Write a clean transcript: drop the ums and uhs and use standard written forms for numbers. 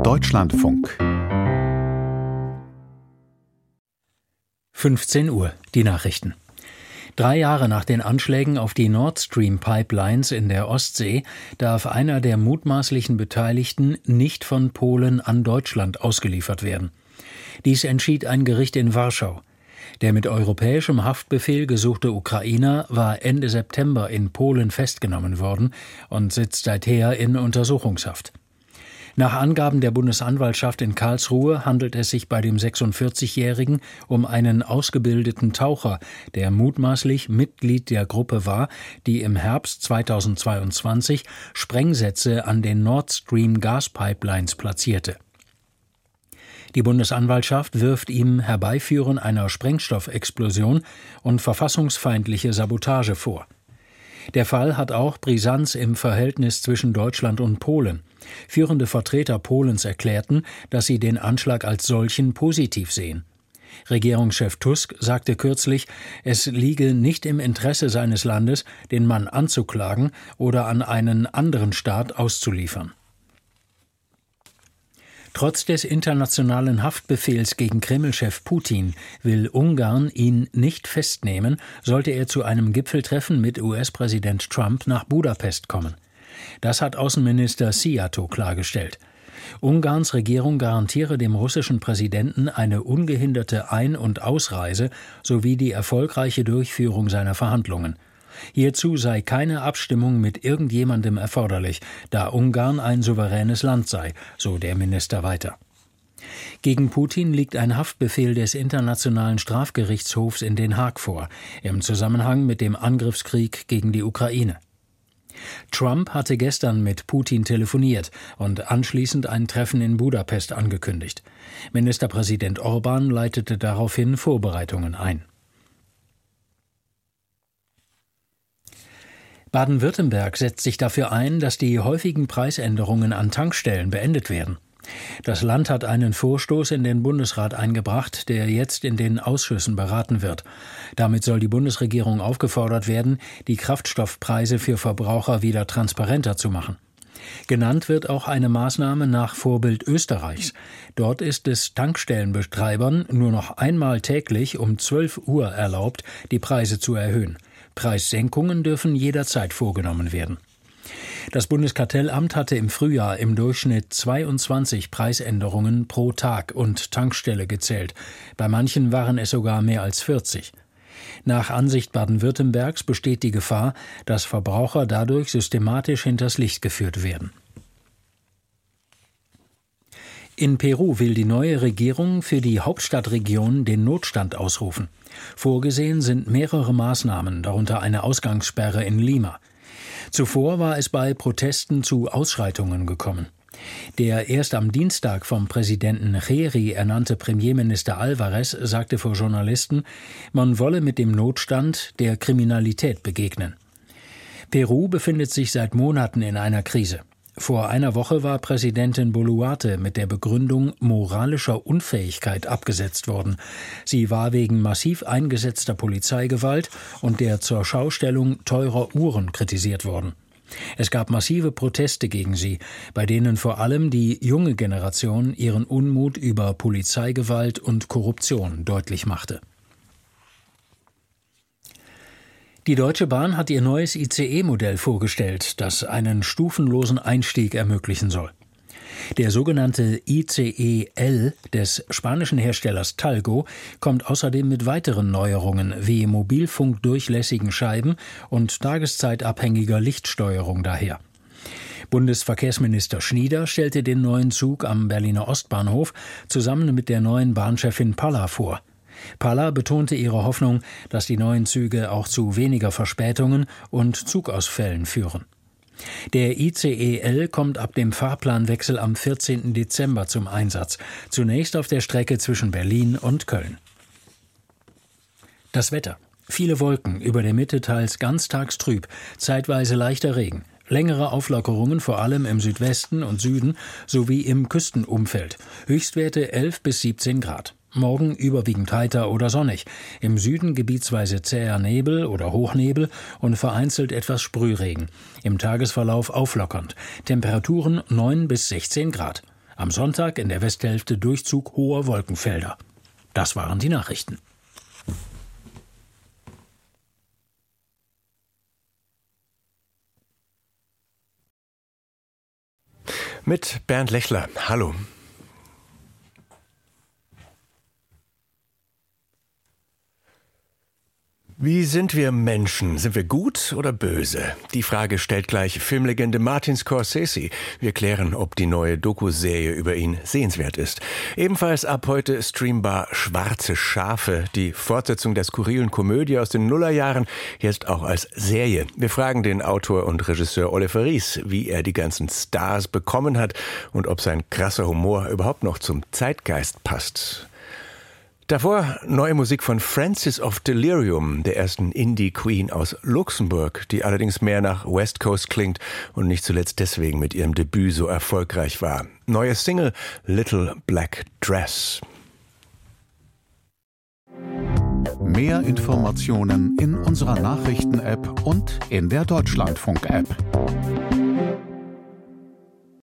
Deutschlandfunk 15 Uhr, die Nachrichten. 3 Jahre nach den Anschlägen auf die Nord Stream Pipelines in der Ostsee darf einer der mutmaßlichen Beteiligten nicht von Polen an Deutschland ausgeliefert werden. Dies entschied ein Gericht in Warschau. Der mit europäischem Haftbefehl gesuchte Ukrainer war Ende September in Polen festgenommen worden und sitzt seither in Untersuchungshaft. Nach Angaben der Bundesanwaltschaft in Karlsruhe handelt es sich bei dem 46-Jährigen um einen ausgebildeten Taucher, der mutmaßlich Mitglied der Gruppe war, die im Herbst 2022 Sprengsätze an den Nord Stream Gaspipelines platzierte. Die Bundesanwaltschaft wirft ihm Herbeiführen einer Sprengstoffexplosion und verfassungsfeindliche Sabotage vor. Der Fall hat auch Brisanz im Verhältnis zwischen Deutschland und Polen. Führende Vertreter Polens erklärten, dass sie den Anschlag als solchen positiv sehen. Regierungschef Tusk sagte kürzlich, es liege nicht im Interesse seines Landes, den Mann anzuklagen oder an einen anderen Staat auszuliefern. Trotz des internationalen Haftbefehls gegen Kreml-Chef Putin will Ungarn ihn nicht festnehmen, sollte er zu einem Gipfeltreffen mit US-Präsident Trump nach Budapest kommen. Das hat Außenminister Szijjártó klargestellt. Ungarns Regierung garantiere dem russischen Präsidenten eine ungehinderte Ein- und Ausreise sowie die erfolgreiche Durchführung seiner Verhandlungen. Hierzu sei keine Abstimmung mit irgendjemandem erforderlich, da Ungarn ein souveränes Land sei, so der Minister weiter. Gegen Putin liegt ein Haftbefehl des Internationalen Strafgerichtshofs in Den Haag vor, im Zusammenhang mit dem Angriffskrieg gegen die Ukraine. Trump hatte gestern mit Putin telefoniert und anschließend ein Treffen in Budapest angekündigt. Ministerpräsident Orbán leitete daraufhin Vorbereitungen ein. Baden-Württemberg setzt sich dafür ein, dass die häufigen Preisänderungen an Tankstellen beendet werden. Das Land hat einen Vorstoß in den Bundesrat eingebracht, der jetzt in den Ausschüssen beraten wird. Damit soll die Bundesregierung aufgefordert werden, die Kraftstoffpreise für Verbraucher wieder transparenter zu machen. Genannt wird auch eine Maßnahme nach Vorbild Österreichs. Dort ist es Tankstellenbetreibern nur noch einmal täglich um 12 Uhr erlaubt, die Preise zu erhöhen. Preissenkungen dürfen jederzeit vorgenommen werden. Das Bundeskartellamt hatte im Frühjahr im Durchschnitt 22 Preisänderungen pro Tag und Tankstelle gezählt. Bei manchen waren es sogar mehr als 40. Nach Ansicht Baden-Württembergs besteht die Gefahr, dass Verbraucher dadurch systematisch hinters Licht geführt werden. In Peru will die neue Regierung für die Hauptstadtregion den Notstand ausrufen. Vorgesehen sind mehrere Maßnahmen, darunter eine Ausgangssperre in Lima. Zuvor war es bei Protesten zu Ausschreitungen gekommen. Der erst am Dienstag vom Präsidenten Geri ernannte Premierminister Alvarez sagte vor Journalisten, man wolle mit dem Notstand der Kriminalität begegnen. Peru befindet sich seit Monaten in einer Krise. Vor einer Woche war Präsidentin Boluarte mit der Begründung moralischer Unfähigkeit abgesetzt worden. Sie war wegen massiv eingesetzter Polizeigewalt und der Zurschaustellung teurer Uhren kritisiert worden. Es gab massive Proteste gegen sie, bei denen vor allem die junge Generation ihren Unmut über Polizeigewalt und Korruption deutlich machte. Die Deutsche Bahn hat ihr neues ICE-Modell vorgestellt, das einen stufenlosen Einstieg ermöglichen soll. Der sogenannte ICE L des spanischen Herstellers Talgo kommt außerdem mit weiteren Neuerungen wie mobilfunkdurchlässigen Scheiben und tageszeitabhängiger Lichtsteuerung daher. Bundesverkehrsminister Schnieder stellte den neuen Zug am Berliner Ostbahnhof zusammen mit der neuen Bahnchefin Palla vor. Palla betonte ihre Hoffnung, dass die neuen Züge auch zu weniger Verspätungen und Zugausfällen führen. Der ICE L kommt ab dem Fahrplanwechsel am 14. Dezember zum Einsatz, zunächst auf der Strecke zwischen Berlin und Köln. Das Wetter. Viele Wolken, über der Mitte teils ganztags trüb, zeitweise leichter Regen. Längere Auflockerungen vor allem im Südwesten und Süden sowie im Küstenumfeld. Höchstwerte 11 bis 17 Grad. Morgen überwiegend heiter oder sonnig. Im Süden gebietsweise zäher Nebel oder Hochnebel und vereinzelt etwas Sprühregen. Im Tagesverlauf auflockernd. Temperaturen 9 bis 16 Grad. Am Sonntag in der Westhälfte Durchzug hoher Wolkenfelder. Das waren die Nachrichten. Mit Bernd Lechler. Hallo. Wie sind wir Menschen? Sind wir gut oder böse? Die Frage stellt gleich Filmlegende Martin Scorsese. Wir klären, ob die neue Doku-Serie über ihn sehenswert ist. Ebenfalls ab heute streambar Schwarze Schafe, die Fortsetzung der skurrilen Komödie aus den Nullerjahren, jetzt auch als Serie. Wir fragen den Autor und Regisseur Oliver Ries, wie er die ganzen Stars bekommen hat und ob sein krasser Humor überhaupt noch zum Zeitgeist passt. Davor neue Musik von Frances of Delirium, der ersten Indie-Queen aus Luxemburg, die allerdings mehr nach West Coast klingt und nicht zuletzt deswegen mit ihrem Debüt so erfolgreich war. Neue Single Little Black Dress. Mehr Informationen in unserer Nachrichten-App und in der Deutschlandfunk-App.